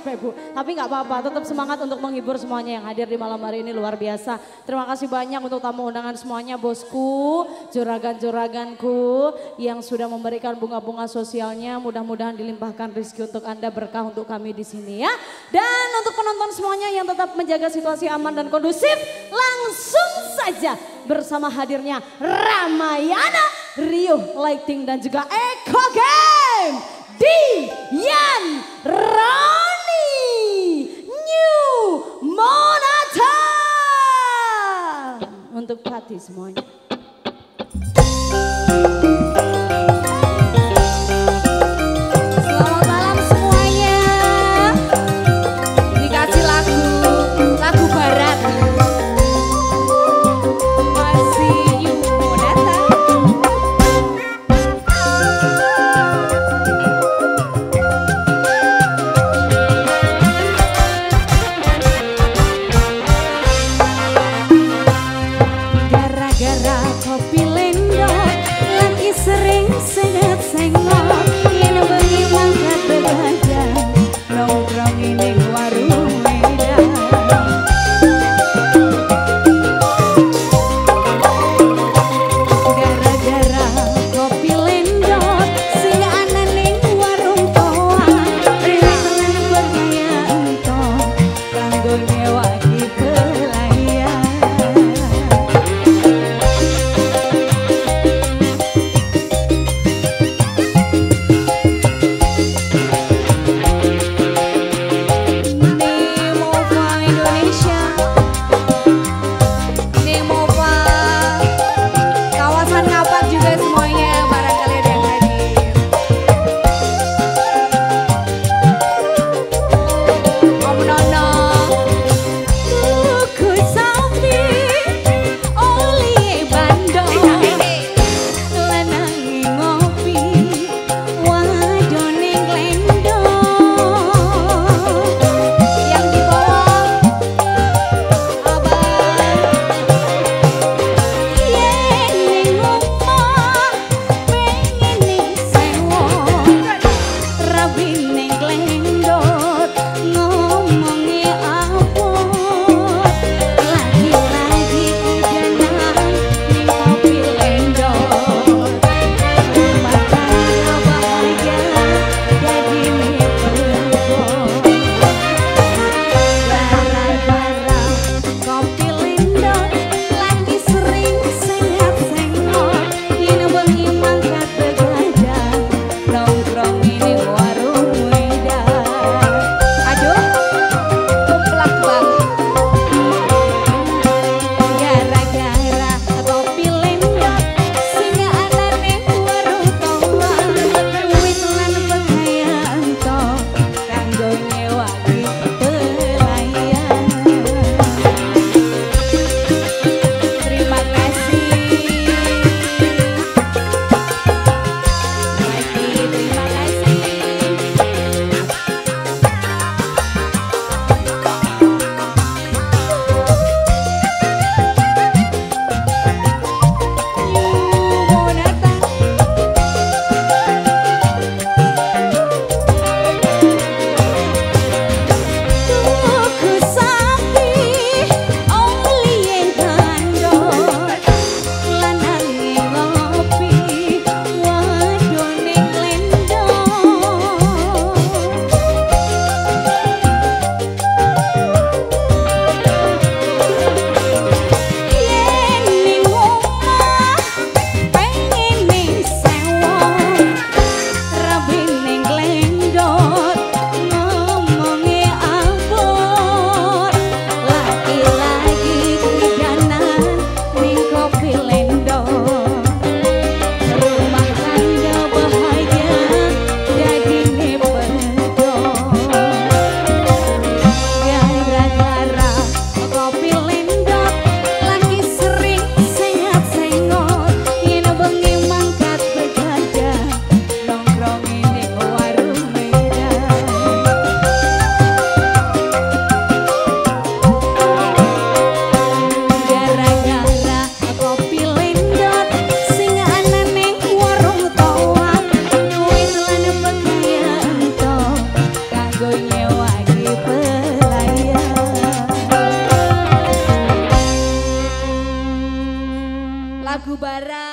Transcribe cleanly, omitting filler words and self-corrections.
capek Bu. Tapi nggak apa-apa, tetap semangat untuk menghibur semuanya yang hadir di malam hari ini luar biasa. Terima kasih banyak untuk tamu undangan semuanya bosku, juragan-juraganku yang sudah memberikan bunga-bunga sosialnya. Mudah-mudahan dilimpahkan rezeki untuk Anda, berkah untuk kami di sini ya. Dan untuk penonton semuanya yang tetap menjaga situasi aman dan kondusif, langsung saja bersama hadirnya Ramayana, Rio Lighting dan juga Eko Game, Dian Roni, New Monata. Untuk Pati semuanya. Selamat malam semuanya. Dikasih lagu barat. Masih New Monata. Gara-gara lagu Bara